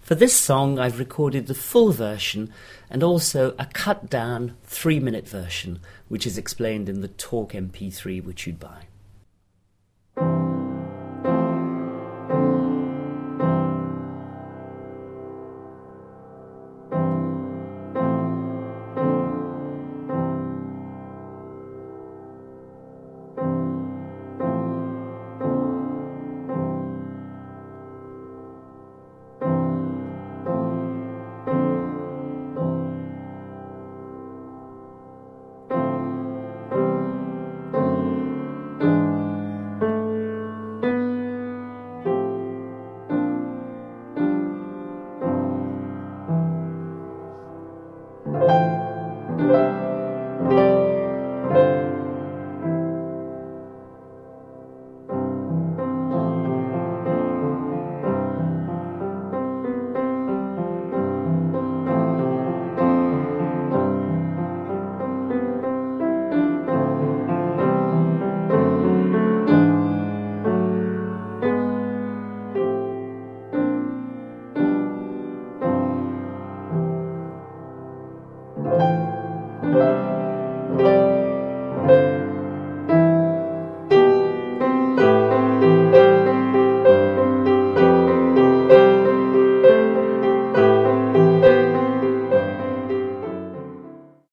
For this song, I've recorded the full version and also a cut-down 3-minute version, which is explained in the Talk MP3 which you'd buy.